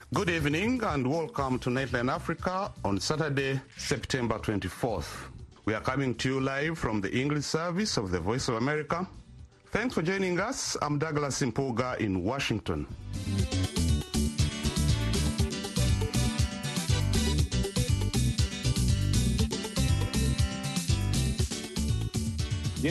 Good evening and welcome to Nightline Africa on Saturday, September 24th. We are coming to you live from the English service of the Voice of America. Thanks for joining us. I'm Douglas Impuga in Washington. He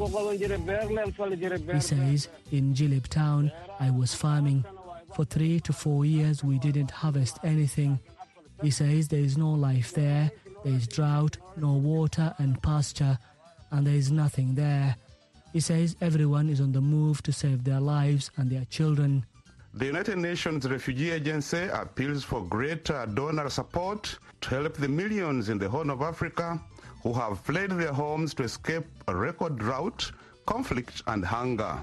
says, in Jilib town, I was farming. For 3 to 4 years, we didn't harvest anything. He says there is no life there, there is drought, no water and pasture, and there is nothing there. He says everyone is on the move to save their lives and their children. The United Nations Refugee Agency appeals for greater donor support to help the millions in the Horn of Africa who have fled their homes to escape a record drought, conflict and hunger.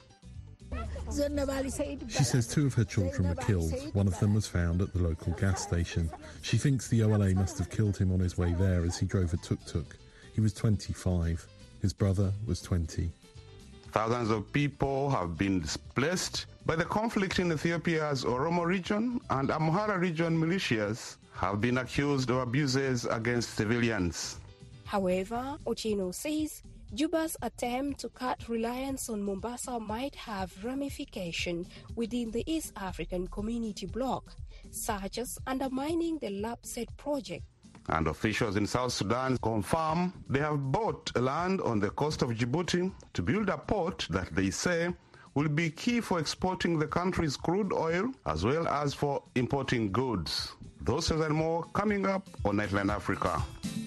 She says 2 of her children were killed. One of them was found at the local gas station. She thinks the OLA must have killed him on his way there as he drove a tuk-tuk. He was 25. His brother was 20. Thousands of people have been displaced by the conflict in Ethiopia's Oromo region, and Amhara region militias have been accused of abuses against civilians. However, Ochino says Juba's attempt to cut reliance on Mombasa might have ramifications within the East African Community Bloc, such as undermining the LAPSET project. And officials in South Sudan confirm they have bought land on the coast of Djibouti to build a port that they say will be key for exporting the country's crude oil as well as for importing goods. Those and more coming up on Nightline Africa.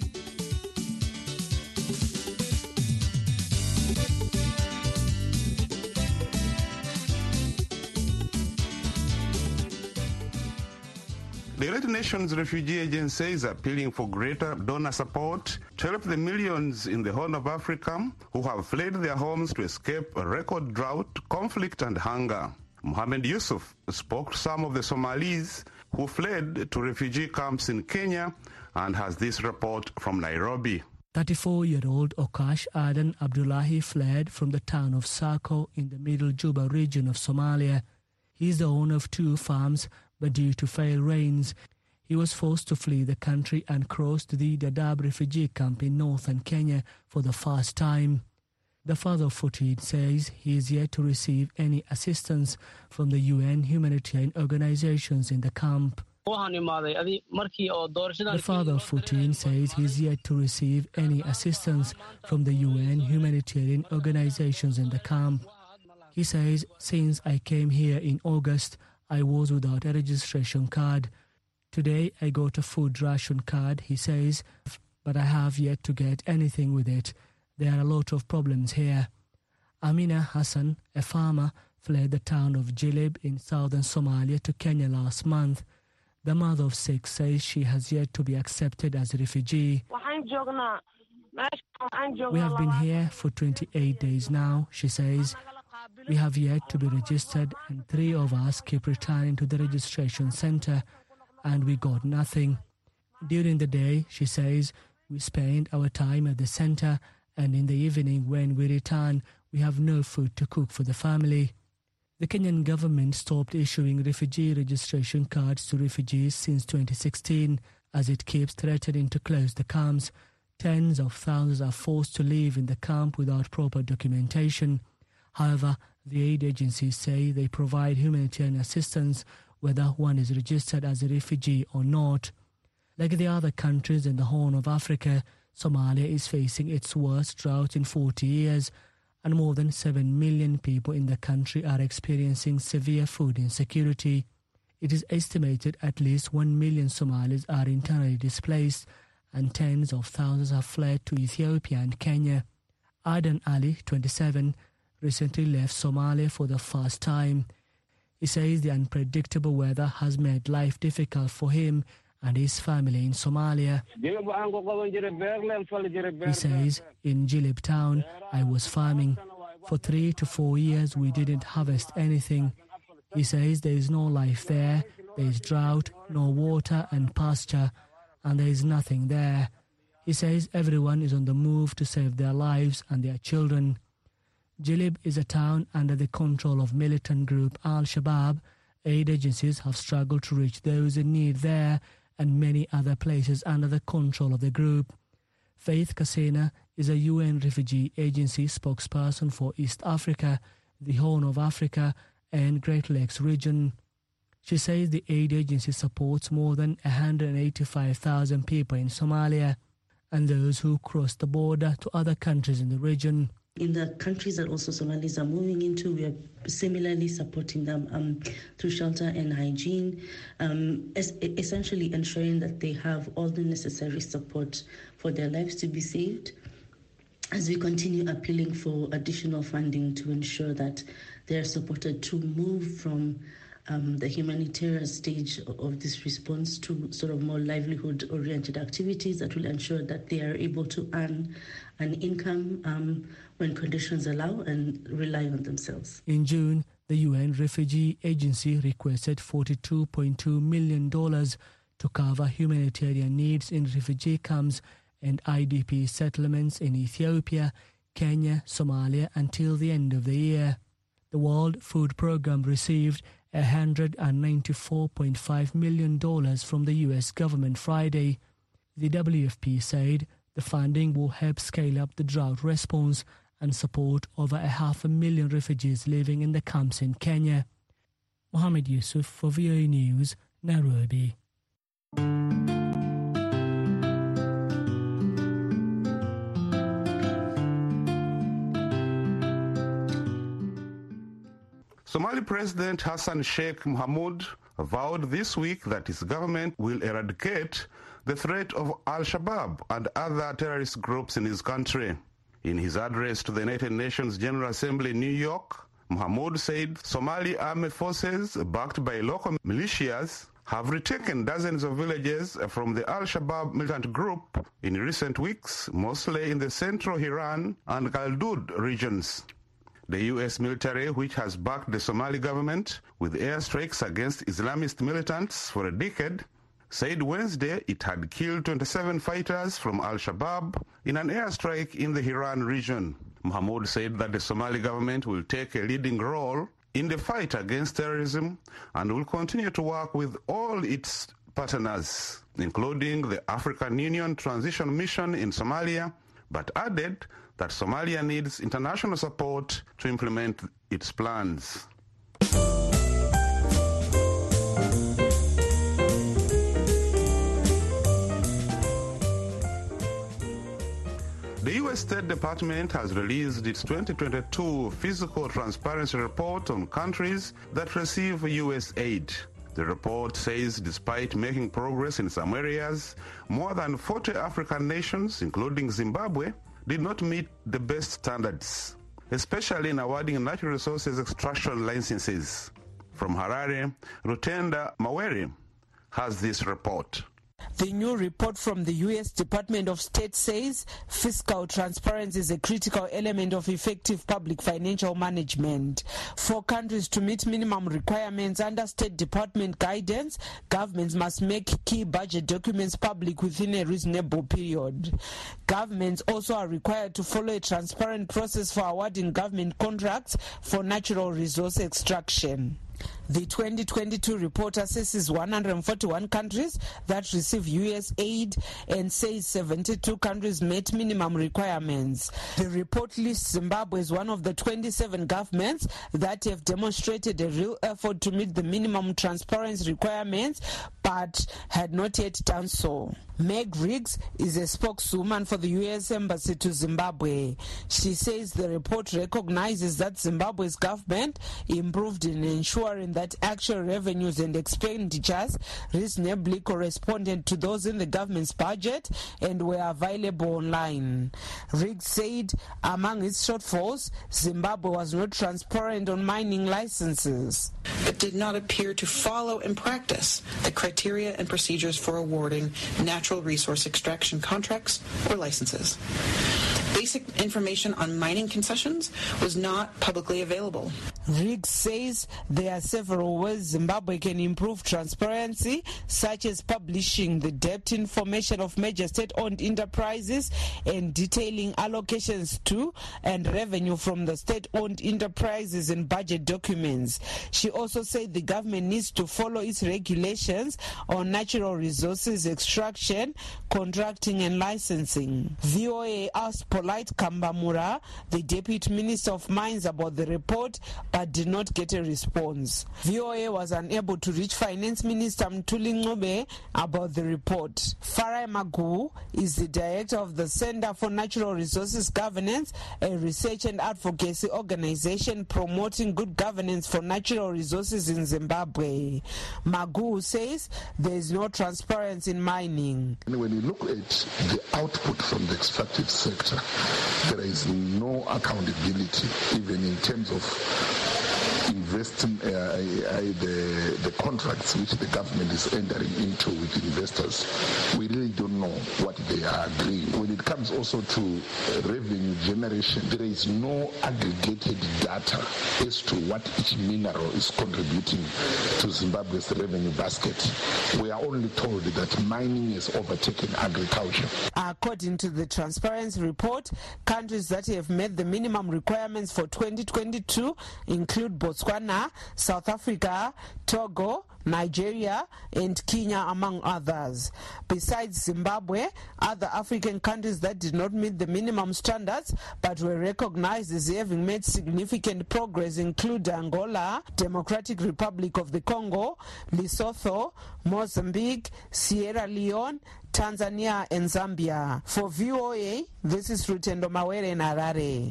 The United Nations Refugee Agency is appealing for greater donor support to help the millions in the Horn of Africa who have fled their homes to escape a record drought, conflict and hunger. Mohamed Yusuf spoke to some of the Somalis who fled to refugee camps in Kenya and has this report from Nairobi. 34-year-old Okash Adan Abdullahi fled from the town of Sako in the Middle Juba region of Somalia. He is the owner of 2 farms, but due to failed rains, he was forced to flee the country and cross to the Dadaab refugee camp in northern Kenya for the first time. The father of 14 says he is yet to receive any assistance from the UN humanitarian organizations in the camp. The father of 14 says he is yet to receive any assistance from the UN humanitarian organizations in the camp. He says, since I came here in August, I was without a registration card. Today I got a food ration card, he says, but I have yet to get anything with it. There are a lot of problems here. Amina Hassan, a farmer, fled the town of Jilib in southern Somalia to Kenya last month. The mother of 6 says she has yet to be accepted as a refugee. We have been here for 28 days now, she says. We have yet to be registered and 3 of us keep returning to the registration center and we got nothing. During the day, she says, we spend our time at the center and in the evening when we return, we have no food to cook for the family. The Kenyan government stopped issuing refugee registration cards to refugees since 2016 as it keeps threatening to close the camps. Tens of thousands are forced to live in the camp without proper documentation. However, the aid agencies say they provide humanitarian assistance whether one is registered as a refugee or not. Like the other countries in the Horn of Africa, Somalia is facing its worst drought in 40 years, and more than 7 million people in the country are experiencing severe food insecurity. It is estimated at least 1 million Somalis are internally displaced, and tens of thousands have fled to Ethiopia and Kenya. Adan Ali, 27, recently left Somalia for the first time. He says the unpredictable weather has made life difficult for him and his family in Somalia. He says, in Jilib town, I was farming. For 3 to 4 years, we didn't harvest anything. He says there is no life there, there is drought, no water and pasture, and there is nothing there. He says everyone is on the move to save their lives and their children. Jilib is a town under the control of militant group Al-Shabaab, Aid agencies have struggled to reach those in need there and many other places under the control of the group. Faith Kasena is a UN Refugee Agency spokesperson for East Africa, the Horn of Africa and Great Lakes region. She says the aid agency supports more than 185,000 people in Somalia and those who cross the border to other countries in the region. In the countries that also Somalis are moving into, we are similarly supporting them through shelter and hygiene, essentially ensuring that they have all the necessary support for their lives to be saved, as we continue appealing for additional funding to ensure that they are supported to move from the humanitarian stage of this response to sort of more livelihood-oriented activities that will ensure that they are able to earn an income when conditions allow and rely on themselves. In June, the UN Refugee Agency requested $42.2 million to cover humanitarian needs in refugee camps and IDP settlements in Ethiopia, Kenya, Somalia until the end of the year. The World Food Programme received $194.5 million from the US government Friday. The WFP said the funding will help scale up the drought response and support over 500,000 refugees living in the camps in Kenya. Mohammed Yusuf for VOA News, Nairobi. Somali President Hassan Sheikh Mohamud vowed this week that his government will eradicate the threat of Al-Shabaab and other terrorist groups in his country. In his address to the United Nations General Assembly in New York, Mohamud said Somali armed forces, backed by local militias, have retaken dozens of villages from the Al-Shabaab militant group in recent weeks, mostly in the central Hiran and Galdoud regions. The U.S. military, which has backed the Somali government with airstrikes against Islamist militants for a decade, said Wednesday it had killed 27 fighters from Al-Shabaab in an airstrike in the Hiran region. Mohamud said that the Somali government will take a leading role in the fight against terrorism and will continue to work with all its partners, including the African Union Transition Mission in Somalia, but added that Somalia needs international support to implement its plans. The U.S. State Department has released its 2022 Fiscal Transparency Report on countries that receive U.S. aid. The report says despite making progress in some areas, more than 40 African nations, including Zimbabwe, did not meet the best standards, especially in awarding natural resources extraction licenses. From Harare, Rutenda Maweri has this report. The new report from the U.S. Department of State says fiscal transparency is a critical element of effective public financial management. For countries to meet minimum requirements under State Department guidance, governments must make key budget documents public within a reasonable period. Governments also are required to follow a transparent process for awarding government contracts for natural resource extraction. The 2022 report assesses 141 countries that receive U.S. aid and says 72 countries met minimum requirements. The report lists Zimbabwe as one of the 27 governments that have demonstrated a real effort to meet the minimum transparency requirements but had not yet done so. Meg Riggs is a spokeswoman for the U.S. Embassy to Zimbabwe. She says the report recognizes that Zimbabwe's government improved in ensuring that actual revenues and expenditures reasonably corresponded to those in the government's budget and were available online. Riggs said among its shortfalls, Zimbabwe was not transparent on mining licenses. It did not appear to follow in practice the criteria and procedures for awarding natural resource extraction contracts or licenses. basic information on mining concessions was not publicly available. Riggs says there are several ways Zimbabwe can improve transparency, such as publishing the debt information of major state-owned enterprises and detailing allocations to and revenue from the state-owned enterprises in budget documents. She also said the government needs to follow its regulations on natural resources extraction, contracting and licensing. VOA asked Polite Kambamura, the Deputy Minister of Mines, about the report but did not get a response. VOA was unable to reach Finance Minister Mthuli Ncube about the report. Farai Magu is the director of the Center for Natural Resources Governance, a research and advocacy organization promoting good governance for natural resources in Zimbabwe. Magu says there is no transparency in mining. When you look at the output from the extractive sector, there is no accountability, even in terms of investing the contracts which the government is entering into with investors. We really don't know what they are agreeing. When it comes also to revenue generation, there is no aggregated data as to what each mineral is contributing to Zimbabwe's revenue basket. We are only told that mining has overtaken agriculture. According to the Transparency Report, countries that have met the minimum requirements for 2022 include Botswana, South Africa, Togo, Nigeria and Kenya, among others. Besides Zimbabwe, other African countries that did not meet the minimum standards but were recognized as having made significant progress include Angola, Democratic Republic of the Congo, Lesotho, Mozambique, Sierra Leone, Tanzania and Zambia. For VOA, this is Rutendo Mawere in Harare.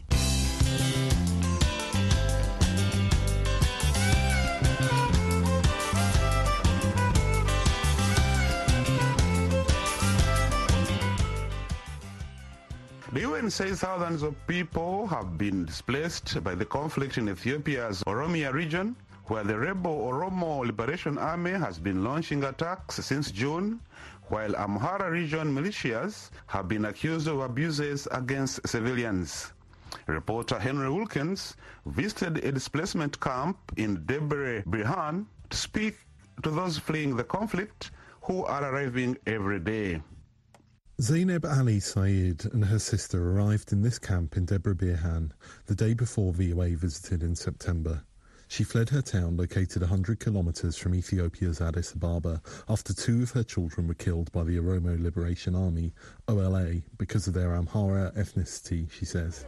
The UN says thousands of people have been displaced by the conflict in Ethiopia's Oromia region, where the rebel Oromo Liberation Army has been launching attacks since June, while Amhara region militias have been accused of abuses against civilians. Reporter Henry Wilkins visited a displacement camp in Debre Birhan to speak to those fleeing the conflict who are arriving every day. Zainab Ali Saeed and her sister arrived in this camp in Debre Birhan the day before VOA visited in September. She fled her town, located 100 kilometres from Ethiopia's Addis Ababa, after 2 of her children were killed by the Oromo Liberation Army, OLA, because of their Amhara ethnicity, she says.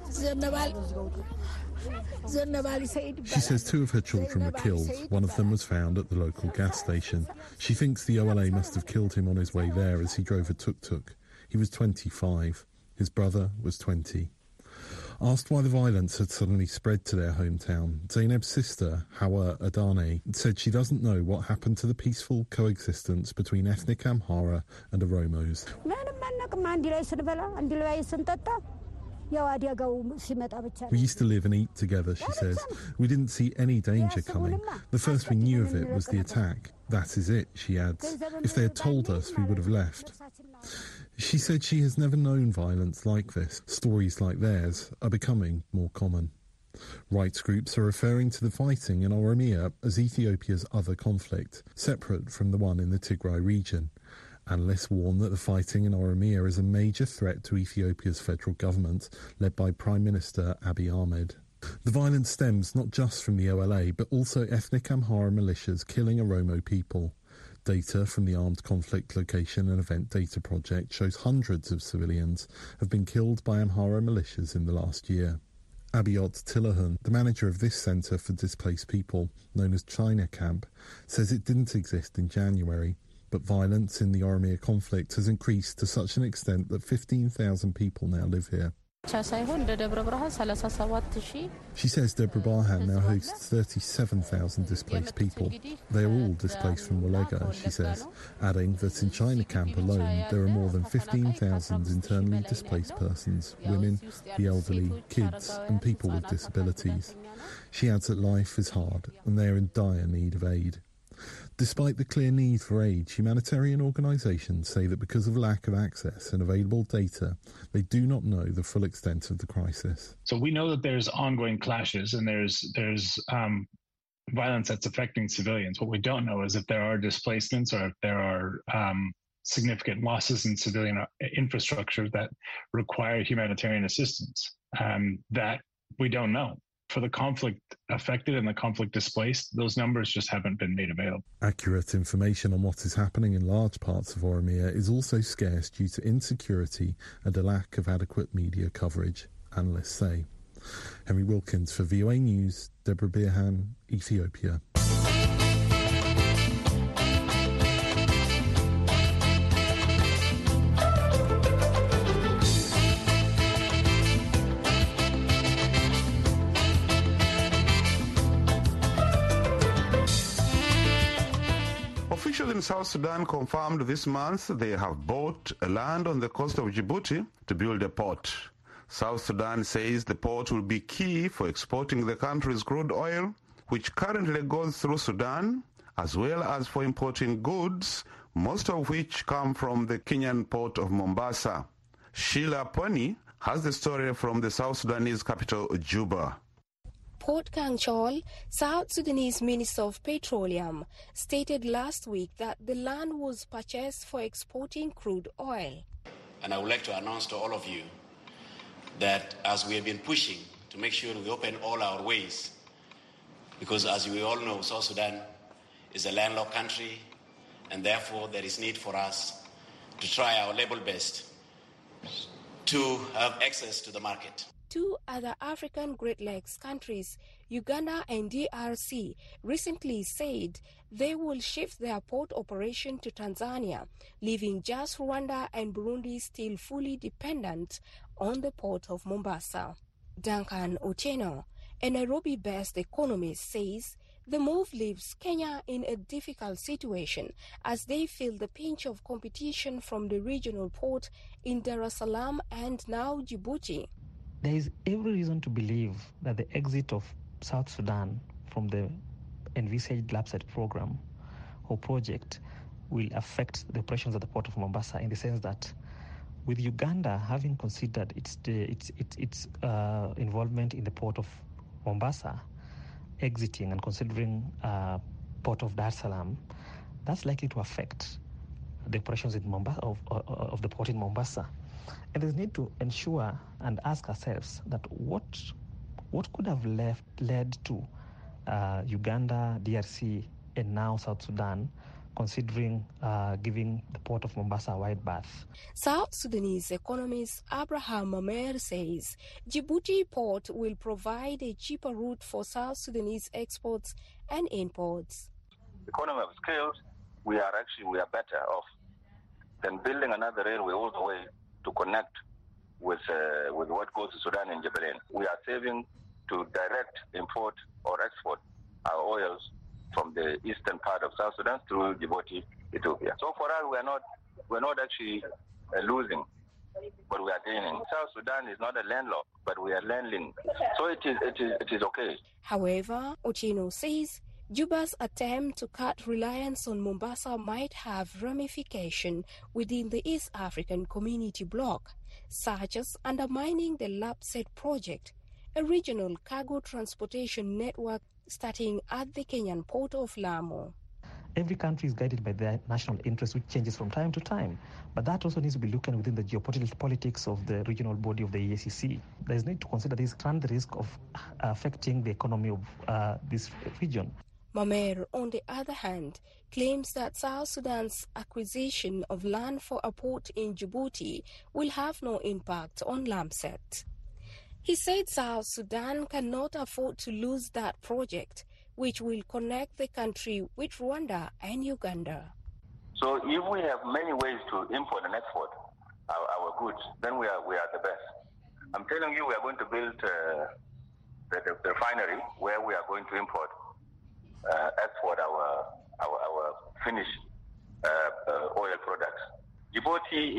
She says 2 of her children were killed. One of them was found at the local gas station. She thinks the OLA must have killed him on his way there as he drove a tuk-tuk. He was 25. His brother was 20. Asked why the violence had suddenly spread to their hometown, Zainab's sister, Hawa Adane, said she doesn't know what happened to the peaceful coexistence between ethnic Amhara and Oromos. We used to live and eat together, she says. We didn't see any danger coming. The first we knew of it was the attack. That is it, she adds. If they had told us, we would have left. She said she has never known violence like this. Stories like theirs are becoming more common. Rights groups are referring to the fighting in Oromia as Ethiopia's other conflict, separate from the one in the Tigray region. Analysts warn that the fighting in Oromia is a major threat to Ethiopia's federal government, led by Prime Minister Abiy Ahmed. The violence stems not just from the OLA, but also ethnic Amhara militias killing Oromo people. Data from the Armed Conflict Location and Event Data Project shows hundreds of civilians have been killed by Amhara militias in the last year. Abiot Tilahun, the manager of this centre for displaced people, known as China Camp, says it didn't exist in January, but violence in the Oromia conflict has increased to such an extent that 15,000 people now live here. She says Debre Birhan now hosts 37,000 displaced people. They are all displaced from Wolega, she says, adding that in China Camp alone there are more than 15,000 internally displaced persons, women, the elderly, kids and people with disabilities. She adds that life is hard and they are in dire need of aid. Despite the clear need for aid, humanitarian organisations say that because of lack of access and available data, they do not know the full extent of the crisis. So we know that there's ongoing clashes and there's violence that's affecting civilians. What we don't know is if there are displacements or if there are significant losses in civilian infrastructure that require humanitarian assistance. That we don't know. For the conflict affected and the conflict displaced, those numbers just haven't been made available. Accurate information on what is happening in large parts of Oromia is also scarce due to insecurity and a lack of adequate media coverage, analysts say. Henry Wilkins for VOA News, Deborah Birhan, Ethiopia. Officials in South Sudan confirmed this month they have bought land on the coast of Djibouti to build a port. South Sudan says the port will be key for exporting the country's crude oil, which currently goes through Sudan, as well as for importing goods, most of which come from the Kenyan port of Mombasa. Sheila Pony has the story from the South Sudanese capital, Juba. Port Kang Chol, South Sudanese Minister of Petroleum, stated last week that the land was purchased for exporting crude oil. And I would like to announce to all of you that as we have been pushing to make sure we open all our ways, because as we all know, South Sudan is a landlocked country, and therefore there is need for us to try our level best to have access to the market. Two other African Great Lakes countries, Uganda and DRC, recently said they will shift their port operation to Tanzania, leaving just Rwanda and Burundi still fully dependent on the port of Mombasa. Duncan Otieno, a Nairobi-based economist, says the move leaves Kenya in a difficult situation as they feel the pinch of competition from the regional port in Dar es Salaam and now Djibouti. There is every reason to believe that the exit of South Sudan from the envisaged LAPSSET program or project will affect the operations at the port of Mombasa, in the sense that with Uganda having considered its involvement in the port of Mombasa, exiting and considering port of Dar es Salaam, that's likely to affect the operations in Mombasa of the port in Mombasa. And there's need to ensure and ask ourselves that what could have led to Uganda, DRC, and now South Sudan considering giving the port of Mombasa a wide berth. South Sudanese economist Abraham Mamer says Djibouti port will provide a cheaper route for South Sudanese exports and imports. Economy of scale, we are better off than building another railway all the way to connect with what goes to Sudan and Jubail. We are saving to direct import or export our oils from the eastern part of South Sudan through Djibouti, Ethiopia. So for us, we're not actually losing, but we are gaining. South Sudan is not a landlocked, but we are landlinked. So it is okay. However, Otieno says Juba's attempt to cut reliance on Mombasa might have ramifications within the East African Community Bloc, such as undermining the LAPSSET project, a regional cargo transportation network starting at the Kenyan port of Lamu. Every country is guided by their national interest, which changes from time to time. But that also needs to be looked at within the geopolitics of the regional body of the EACC. There is need to consider this grand risk of affecting the economy of this region. Mamer, on the other hand, claims that South Sudan's acquisition of land for a port in Djibouti will have no impact on LAPSSET. He said South Sudan cannot afford to lose that project, which will connect the country with Rwanda and Uganda. So if we have many ways to import and export our goods, then we are the best. I'm telling you, we are going to build the refinery where we are going to export our finished oil products. Djibouti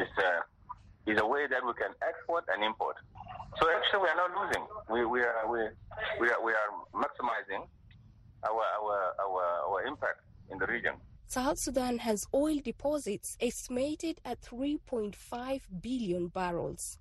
is a way that we can export and import. So actually, we are not losing. We are maximizing our impact in the region. South Sudan has oil deposits estimated at 3.5 billion barrels.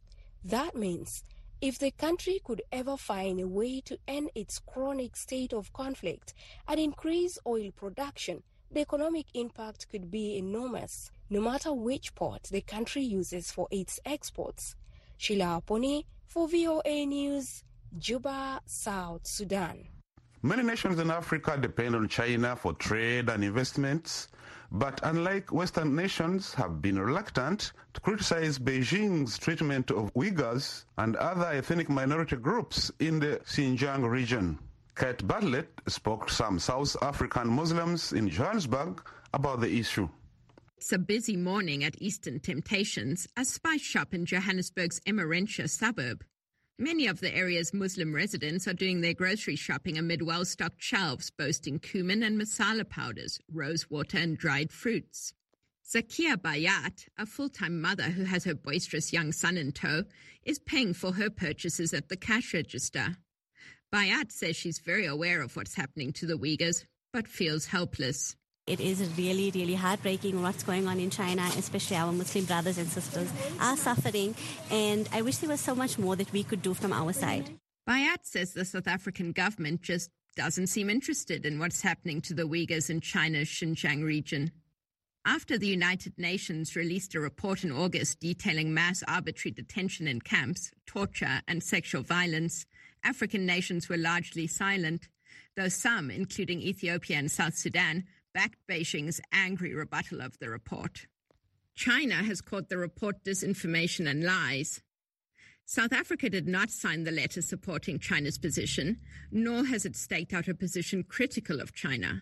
That means if the country could ever find a way to end its chronic state of conflict and increase oil production, the economic impact could be enormous, no matter which port the country uses for its exports. Sheila Aponi for VOA News, Juba, South Sudan. Many nations in Africa depend on China for trade and investments, but unlike Western nations, have been reluctant to criticize Beijing's treatment of Uyghurs and other ethnic minority groups in the Xinjiang region. Kate Bartlett spoke to some South African Muslims in Johannesburg about the issue. It's a busy morning at Eastern Temptations, a spice shop in Johannesburg's Emmarentia suburb. Many of the area's Muslim residents are doing their grocery shopping amid well-stocked shelves boasting cumin and masala powders, rose water and dried fruits. Zakia Bayat, a full-time mother who has her boisterous young son in tow, is paying for her purchases at the cash register. Bayat says she's very aware of what's happening to the Uyghurs, but feels helpless. It is really, really heartbreaking what's going on in China, especially our Muslim brothers and sisters are suffering, and I wish there was so much more that we could do from our side. Bayat says the South African government just doesn't seem interested in what's happening to the Uyghurs in China's Xinjiang region. After the United Nations released a report in August detailing mass arbitrary detention in camps, torture and sexual violence, African nations were largely silent, though some, including Ethiopia and South Sudan, backed Beijing's angry rebuttal of the report. China has called the report disinformation and lies. South Africa did not sign the letter supporting China's position, nor has it staked out a position critical of China.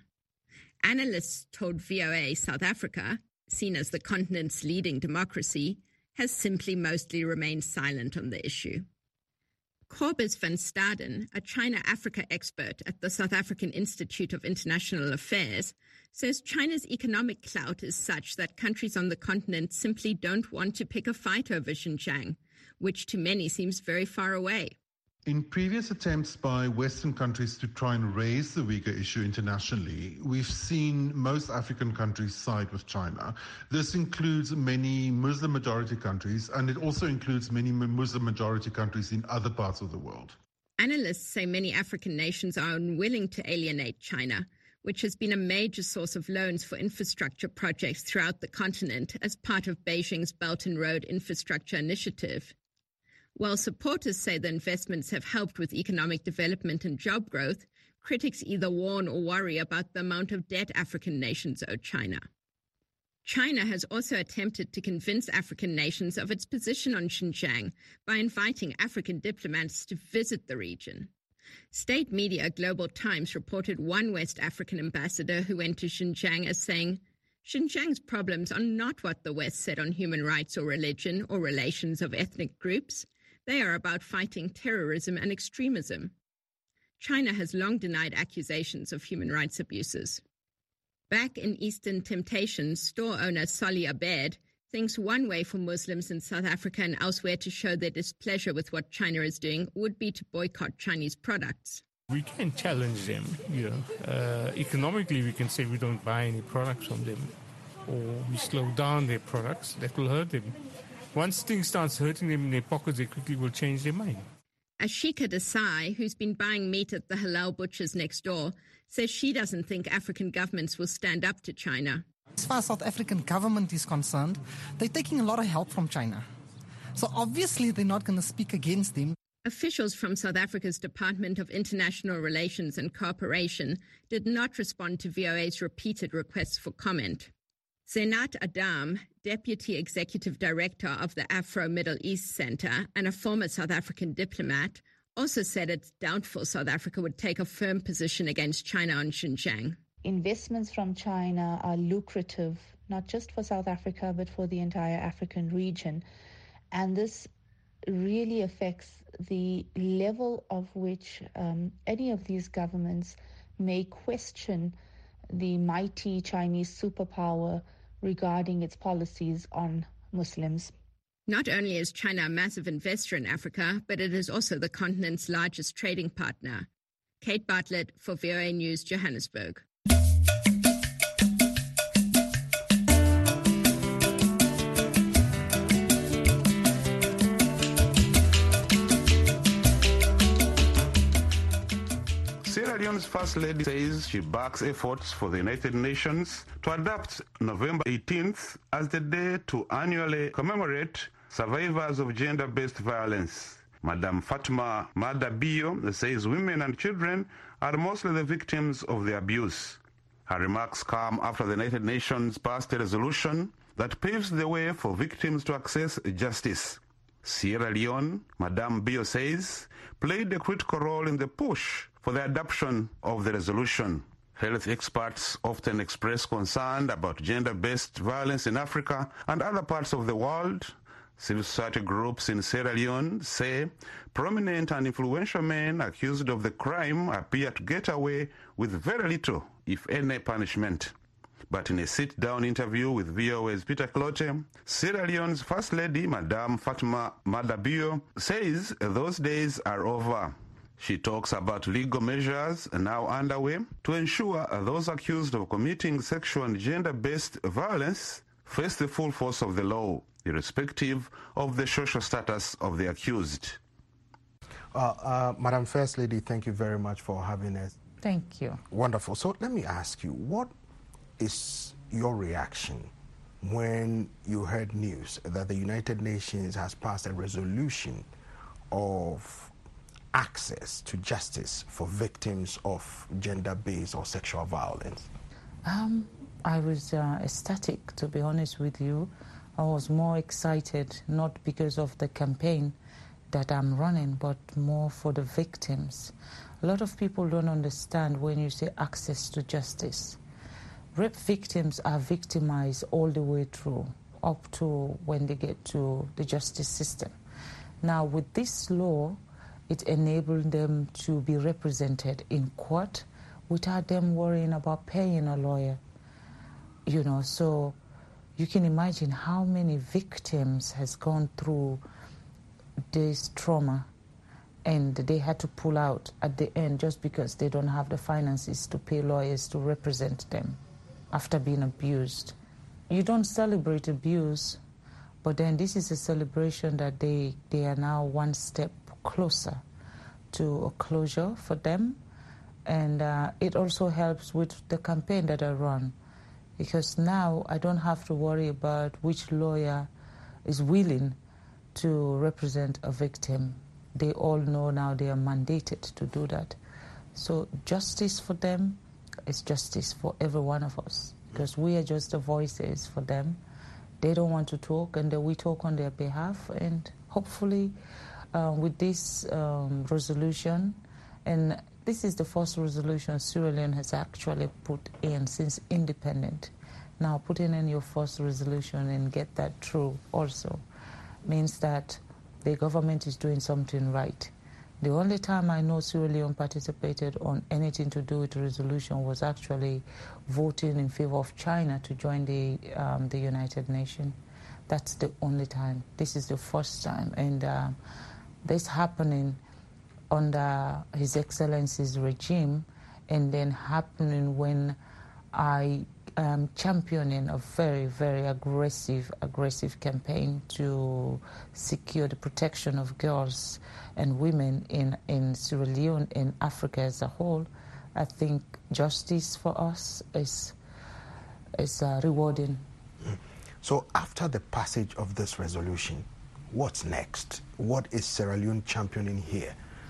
Analysts told VOA South Africa, seen as the continent's leading democracy, has simply mostly remained silent on the issue. Corbus van Staden, a China-Africa expert at the South African Institute of International Affairs, says China's economic clout is such that countries on the continent simply don't want to pick a fight over Xinjiang, which to many seems very far away. In previous attempts by Western countries to try and raise the Uyghur issue internationally, we've seen most African countries side with China. This includes many Muslim-majority countries, and it also includes many Muslim-majority countries in other parts of the world. Analysts say many African nations are unwilling to alienate China, which has been a major source of loans for infrastructure projects throughout the continent as part of Beijing's Belt and Road Infrastructure Initiative. While supporters say the investments have helped with economic development and job growth, critics either warn or worry about the amount of debt African nations owe China. China has also attempted to convince African nations of its position on Xinjiang by inviting African diplomats to visit the region. State media Global Times reported one West African ambassador who went to Xinjiang as saying, Xinjiang's problems are not what the West said on human rights or religion or relations of ethnic groups. They are about fighting terrorism and extremism. China has long denied accusations of human rights abuses. Back in Eastern Temptations, store owner Solly Abed thinks one way for Muslims in South Africa and elsewhere to show their displeasure with what China is doing would be to boycott Chinese products. We can challenge them, economically we can say we don't buy any products from them, or we slow down their products. That will hurt them. Once things starts hurting them in their pockets, they quickly will change their mind. Ashika Desai, who's been buying meat at the halal butchers next door, says she doesn't think African governments will stand up to China. As far as South African government is concerned, they're taking a lot of help from China. So obviously they're not going to speak against them. Officials from South Africa's Department of International Relations and Cooperation did not respond to VOA's repeated requests for comment. Zenat Adam, Deputy Executive Director of the Afro-Middle East Center and a former South African diplomat, also said it's doubtful South Africa would take a firm position against China on Xinjiang. Investments from China are lucrative, not just for South Africa, but for the entire African region. And this really affects the level of which any of these governments may question the mighty Chinese superpower regarding its policies on Muslims. Not only is China a massive investor in Africa, but it is also the continent's largest trading partner. Kate Bartlett for VOA News, Johannesburg. Sierra Leone's First Lady says she backs efforts for the United Nations to adopt November 18th as the day to annually commemorate survivors of gender-based violence. Madame Fatma Madabio says women and children are mostly the victims of the abuse. Her remarks come after the United Nations passed a resolution that paves the way for victims to access justice. Sierra Leone, Madame Bio says, played a critical role in the push for the adoption of the resolution. Health experts often express concern about gender-based violence in Africa and other parts of the world. Civil society groups in Sierra Leone say prominent and influential men accused of the crime appear to get away with very little, if any, punishment. But in a sit-down interview with VOA's Peter Clote, Sierra Leone's First Lady, Madame Fatma Madabio, says those days are over. She talks about legal measures now underway to ensure those accused of committing sexual and gender-based violence face the full force of the law, irrespective of the social status of the accused. Madam First Lady, thank you very much for having us. Thank you. Wonderful. So let me ask you, what is your reaction when you heard news that the United Nations has passed a resolution of access to justice for victims of gender-based or sexual violence? I was ecstatic, to be honest with you. I was more excited, not because of the campaign that I'm running, but more for the victims. A lot of people don't understand when you say access to justice. Rape victims are victimized all the way through, up to when they get to the justice system. Now, with this law, it enabled them to be represented in court without them worrying about paying a lawyer. You know, so you can imagine how many victims has gone through this trauma and they had to pull out at the end just because they don't have the finances to pay lawyers to represent them after being abused. You don't celebrate abuse, but then this is a celebration that they are now one step closer to a closure for them. And it also helps with the campaign that I run, because now I don't have to worry about which lawyer is willing to represent a victim. They all know now they are mandated to do that. So justice for them is justice for every one of us, because we are just the voices for them. They don't want to talk, and then we talk on their behalf, and hopefully with this resolution, and this is the first resolution Sierra Leone has actually put in since independent. Now putting in your first resolution and get that through also means that the government is doing something right. The only time I know Sierra Leone participated on anything to do with the resolution was actually voting in favor of China to join the United Nations. That's the only time. This is the first time, and this happening under His Excellency's regime, and then happening when I am championing a very, very aggressive campaign to secure the protection of girls and women in Sierra Leone, in Africa as a whole. I think justice for us is rewarding. So after the passage of this resolution, what's next? What is Sierra Leone championing here?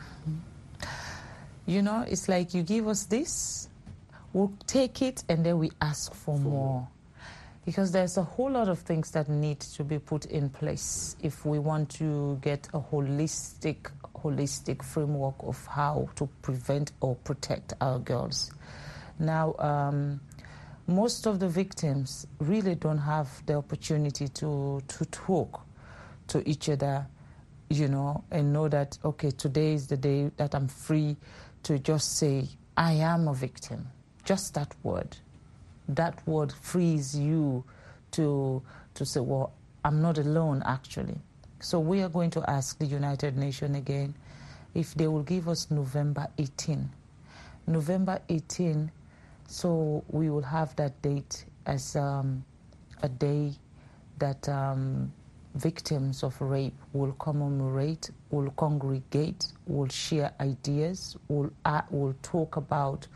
You know, it's like you give us this, we'll take it, and then we ask for more. Because there's a whole lot of things that need to be put in place if we want to get a holistic framework of how to prevent or protect our girls. Now, most of the victims really don't have the opportunity to talk to each other, you know, and know that, okay, today is the day that I'm free to just say, I am a victim. Just that word. That word frees you to say, well, I'm not alone, actually. So we are going to ask the United Nations again if they will give us November 18 November 18, so we will have that date as a day that victims of rape will commemorate, will congregate, will share ideas, will talk about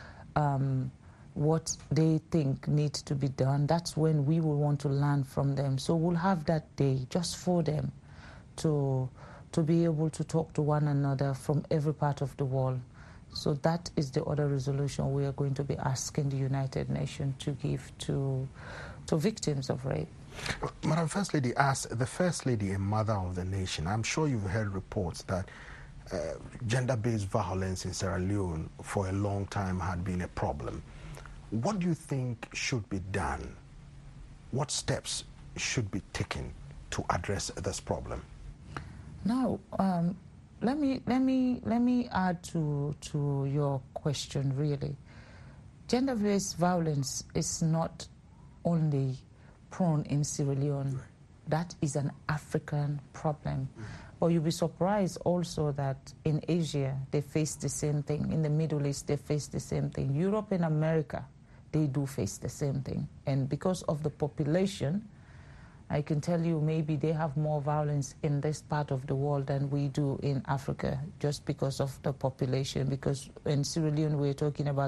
what they think needs to be done. That's when we will want to learn from them. So we'll have that day just for them to be able to talk to one another from every part of the world. So that is the other resolution we are going to be asking the United Nations to give to victims of rape. Madam First Lady, as the First Lady and Mother of the Nation, I'm sure you've heard reports that gender-based violence in Sierra Leone for a long time had been a problem. What do you think should be done? What steps should be taken to address this problem? Now, let me add to your question, really. Gender-based violence is not only prone in Sierra Leone. Right. That is an African problem. But you'll be surprised also that in Asia, they face the same thing. In the Middle East, they face the same thing. Europe and America, they do face the same thing. And because of the population, I can tell you maybe they have more violence in this part of the world than we do in Africa, just because of the population. Because in Sierra Leone, we're talking about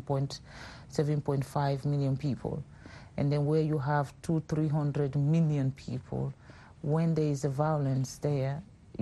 7.5 million people. And then where you have 200-300 million people, when there is a violence there,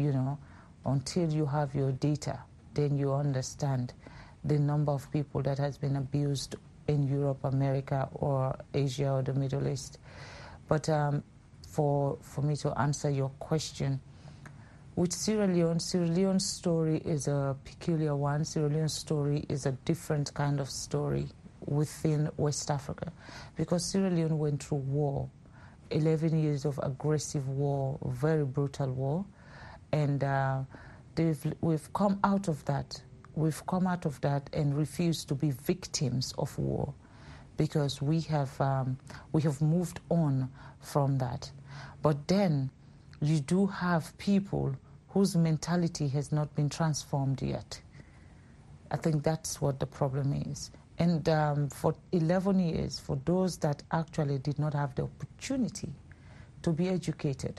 until you have your data, then you understand the number of people that has been abused in Europe, America, or Asia, or the Middle East. But for me to answer your question, with Sierra Leone's story is a peculiar one. Sierra Leone's story is a different kind of story within West Africa, because Sierra Leone went through war, 11 years of aggressive war, very brutal war, and we've come out of that. We've come out of that and refused to be victims of war, because we have moved on from that. But then you do have people whose mentality has not been transformed yet. I think that's what the problem is. And for 11 years, for those that actually did not have the opportunity to be educated,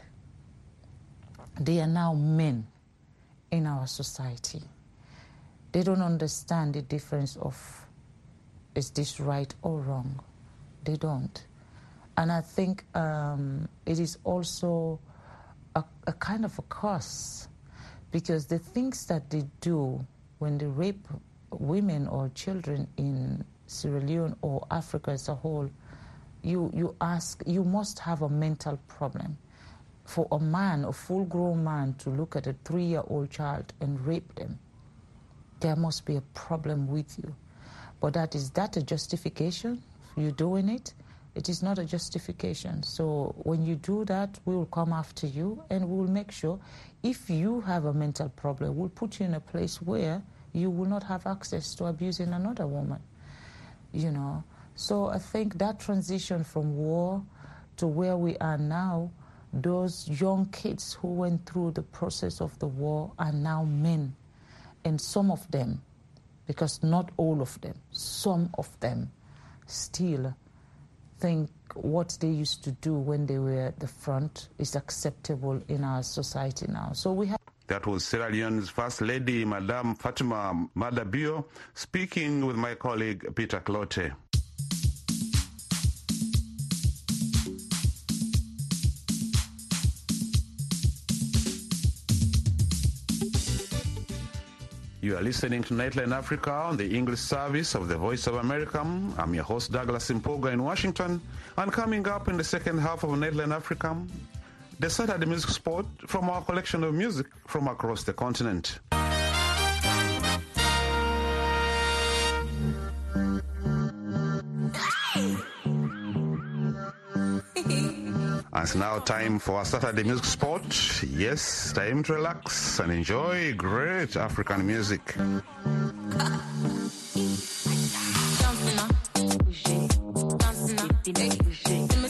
they are now men in our society. They don't understand the difference of, is this right or wrong? They don't. And I think it is also a kind of a curse, because the things that they do when they rape women or children in Sierra Leone or Africa as a whole, you must have a mental problem. For a man, a full-grown man, to look at a 3-year-old child and rape them, there must be a problem with you. But is that a justification? You doing it? It is not a justification. So when you do that, we will come after you, and we will make sure, if you have a mental problem, we'll put you in a place where you will not have access to abusing another woman, So I think that transition from war to where we are now, those young kids who went through the process of the war are now men. And some of them, because not all of them, some of them still think what they used to do when they were at the front is acceptable in our society now. So we have... That was Sierra Leone's First Lady, Madame Fatima Madabio, speaking with my colleague Peter Clote. You are listening to Nightline Africa on the English service of the Voice of America. I'm your host, Douglas Impoga in Washington. And coming up in the second half of Nightline Africa, the Saturday Music Spot from our collection of music from across the continent. And it's now time for our Saturday Music Spot. Yes, time to relax and enjoy great African music.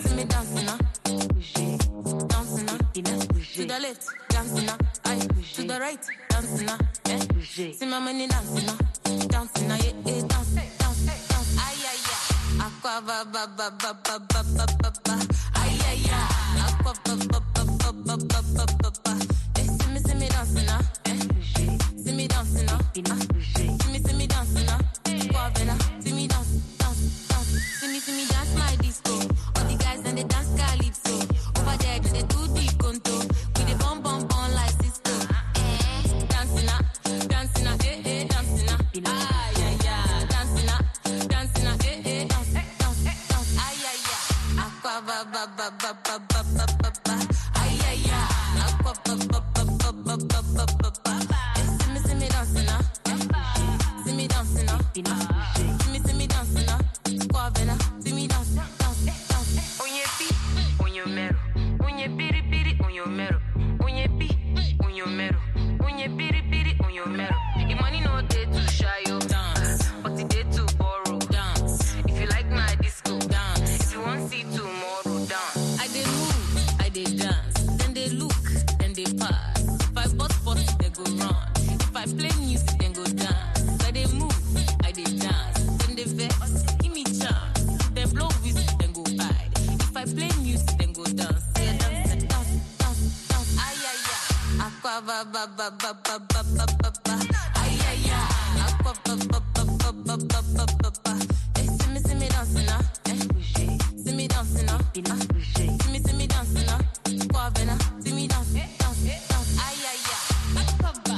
To the left, dancing, aye, to the your right, dancing now. See my money dancing now. Dancing now, yeah, dance. Ay, ay, ay. Aqua, ba, ba, ba, ba, ba, ba, ba, ba, ba. Ay, ay, ay. Aqua, ba, ba, ba, ba, ba, ba, ba, ba, ba. See me dancing now. See me dancing now. See me dancing now. See me dance. See me dance my disco. All the guys and they dance calypso. Over there they do the conto. With the bum like Cisco. Dancing now, dancing now. Ay ay ay, dancing now, dance. Ay ay ay, aqua ba ba ba ba ba ba ba ba ba. Ay ay ay, aqua ba ba ba ba ba ba ba ba ba. See me dancing now. See me dancing now. See me dancing now. Squavena, see me dance. Unye pi, unye mero. Unye piri piri, unye mero. Unye pi, unye mero. Unye piri piri, unye mero. If money no day to shy you dance, but the day to borrow dance. If you like my disco dance, if you want see tomorrow dance. I dey move, I dey dance. Then they look, then they pass. If I bust, they go run. If I play music, then go dance. I dey move, I dey dance. Then they vex, give me chance. Then blow whistle, then go hide. If I play music, then go dance. Yeah, dance. Ay, ay, ay. Aqua ba ba ba ba ba ba ba ba ba. Ay, ay, ay. Aqua ba ba ba ba ba ba ba ba ba. See me dancing now. See me dancing now. See me dancing now. Squavena, see me dance. Ay, ay, ay. Aqua ba.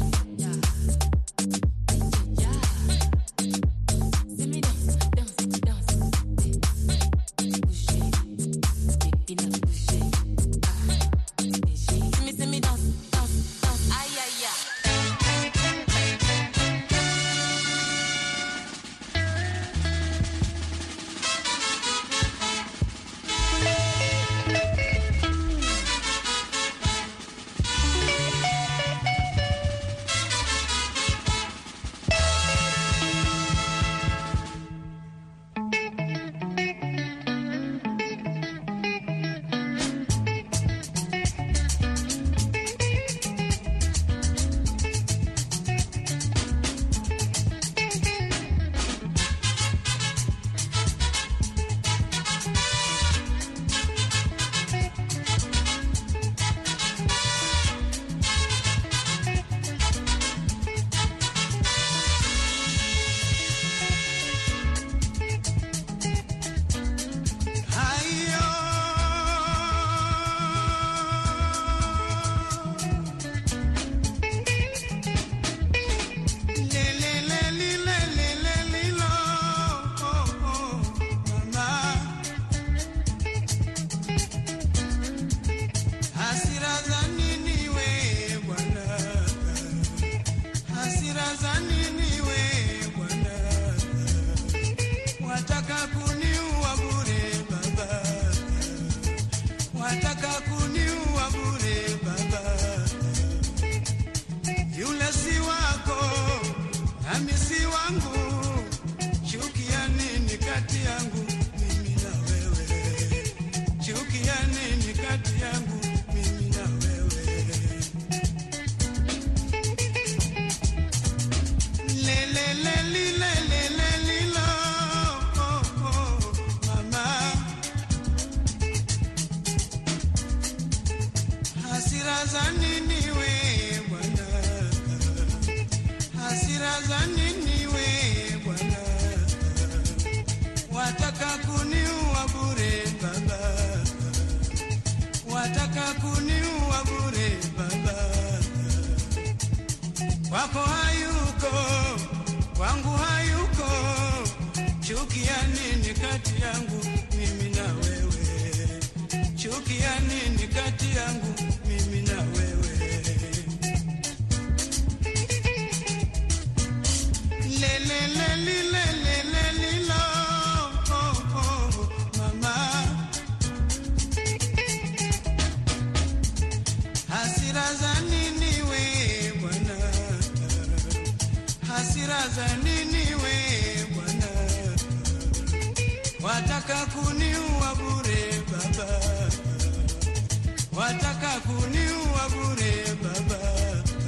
Wako hayuko, wangu hayuko, chukia nini kati yangu mimi na wewe? Chukia nini kati yangu mimi na wewe? Le le le le le le le le lo, oh oh mama. Hasira za nini we bwana? Hasira za nini we bwana? Wataka kuniua bure baba, wataka kuniua bure baba.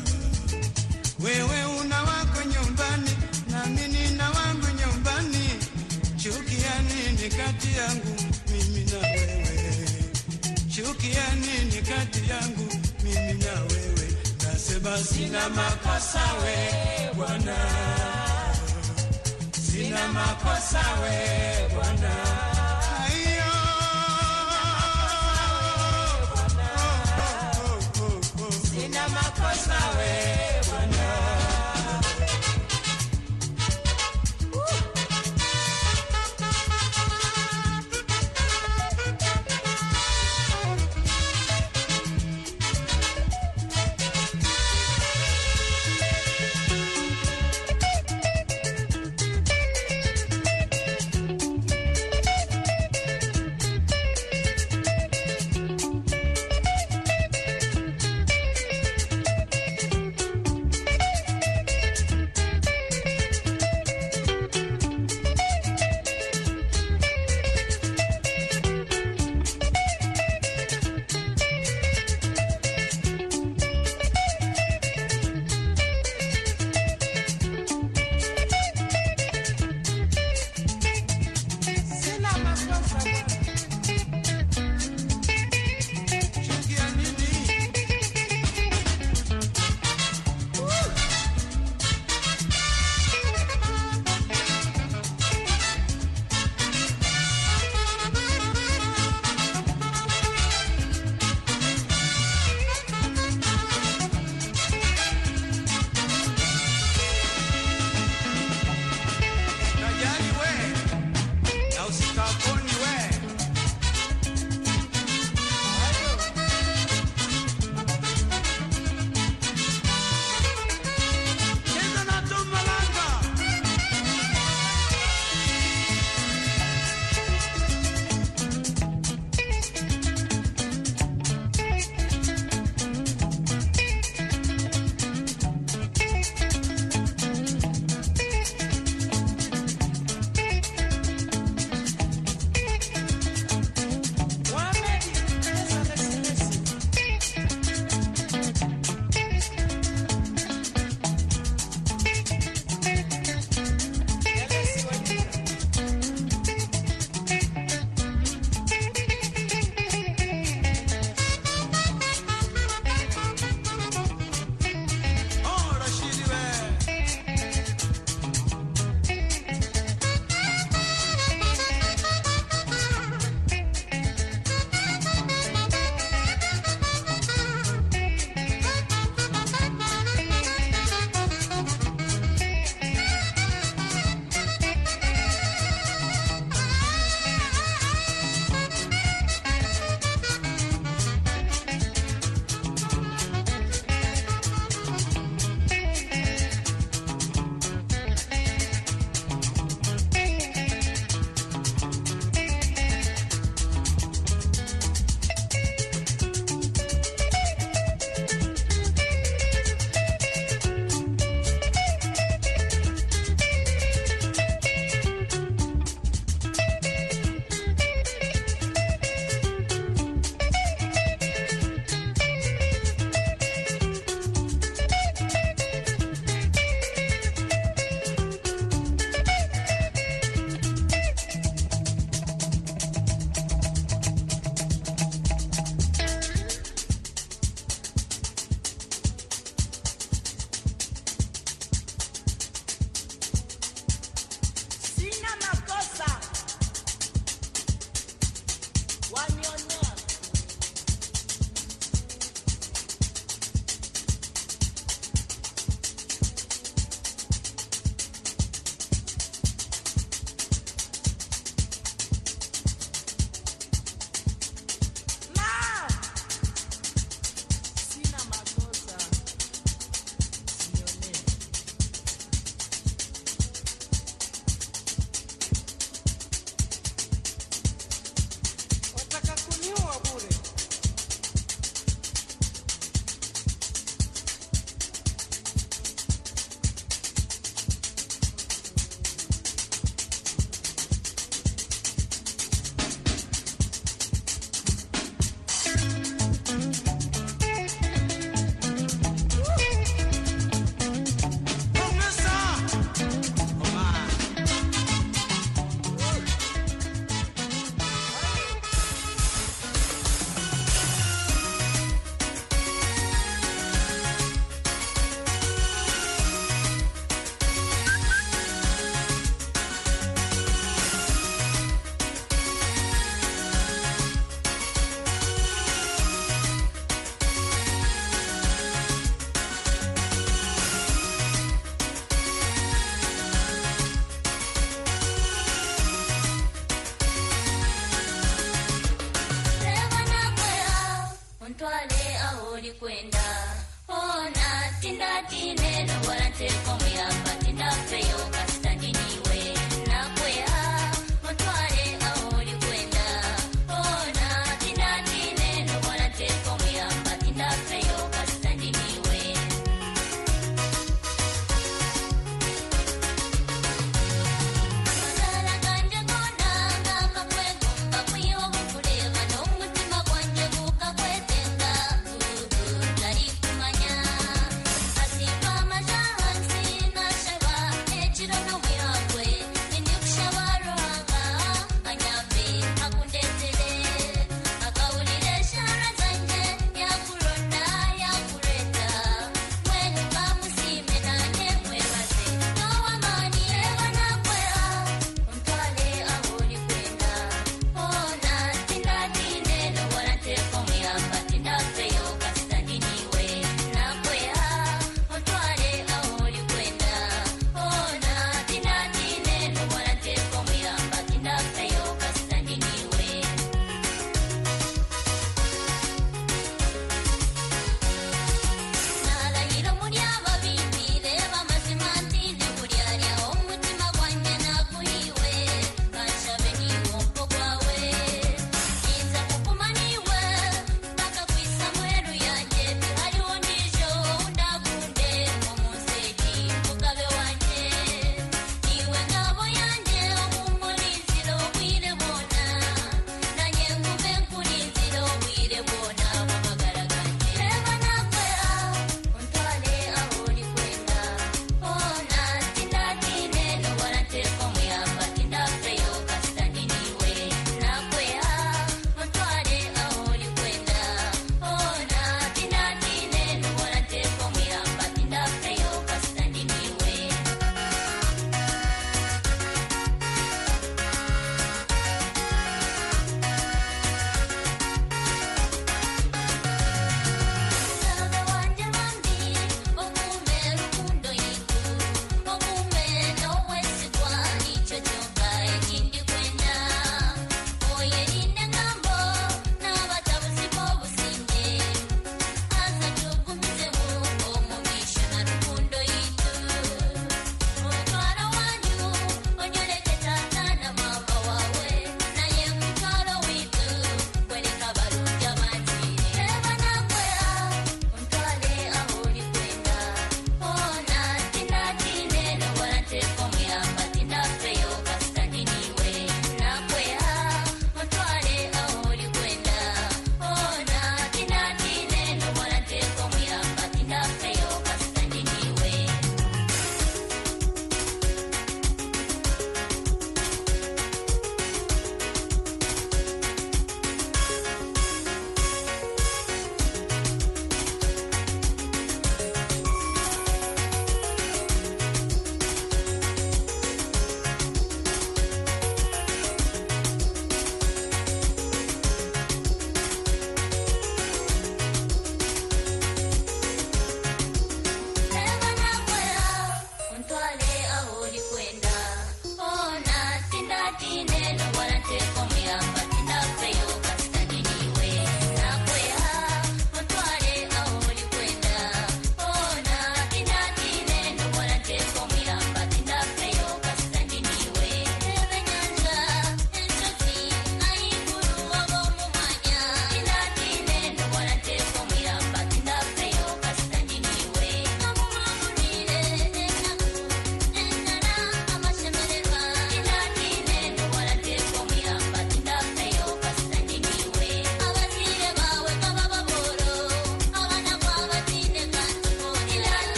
wewe una wako nyumbani, nami nina wangu nyumbani. Chukia nini kati yangu mimi na wewe? Chukia nini kati yangu mimi na wewe? Nasema sina makosa we Bwana, sina makosa we Bwana. Sina makosa we Bwana.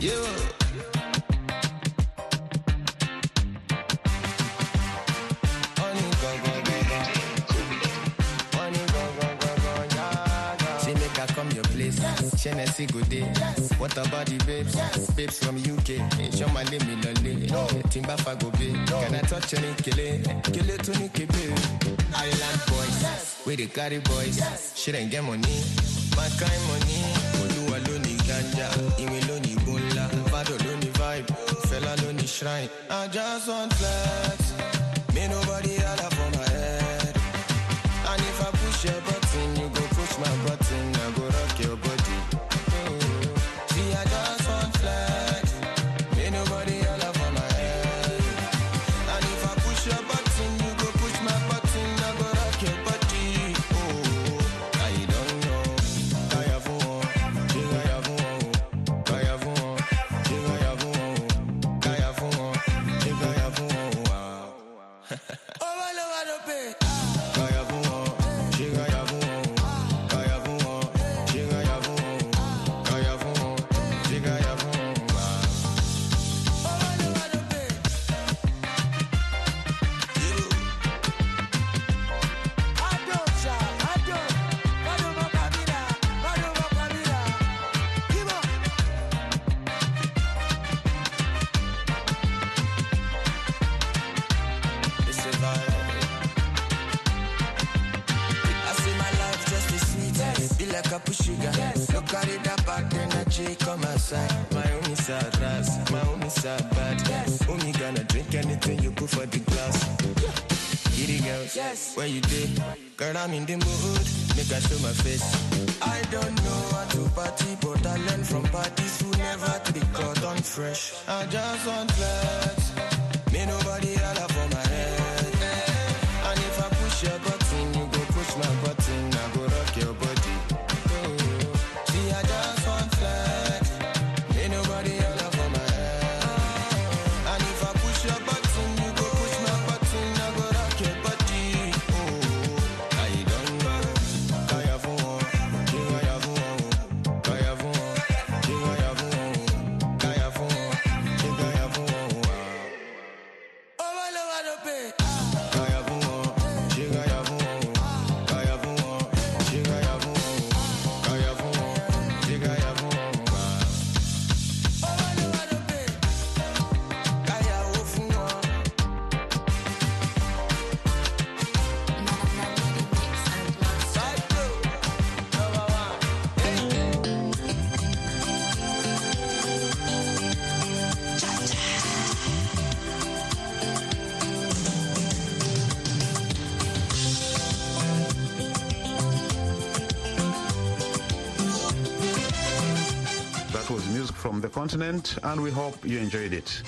Tennessee good day. What about the babes? Babes from UK. Show my name in London. Timba Fago Bay. Can I touch any kille? Kille to Nikibe. Island boys. We the carry boys. She didn't get money. My kind money. Olu aloni ganja. Imi loni bola. Bado loni vibe. Fella loni shrine. I just want flex. Me nobody holla for my head. And if I push your button, you go push my button. I go rock your body. Where you did? Girl, I'm in the mood. Make I show my face. I don't know how to party, but I learn from parties who never to be caught on fresh. I just want flex. Me nobody holla for my head. And if I push your button, you go push my button. I go rock your body. See, I just want flex. Me nobody holla for my head. And if I push your button, you go push my button. I go rock your body. From the continent, and we hope you enjoyed it.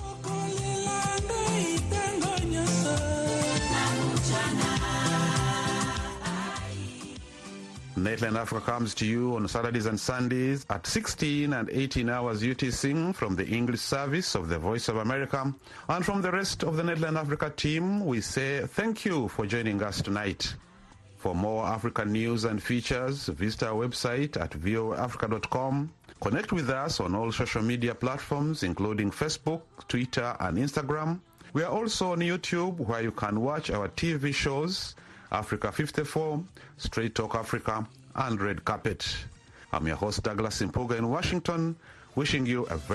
Nightline Africa comes to you on Saturdays and Sundays at 16 and 18 hours UTC from the English service of the Voice of America. And from the rest of the Nightline Africa team, we say thank you for joining us tonight. For more African news and features, visit our website at voaafrica.com. Connect with us on all social media platforms, including Facebook, Twitter, and Instagram. We are also on YouTube, where you can watch our TV shows, Africa 54, Straight Talk Africa, and Red Carpet. I'm your host, Douglas Impuga in Washington, wishing you a very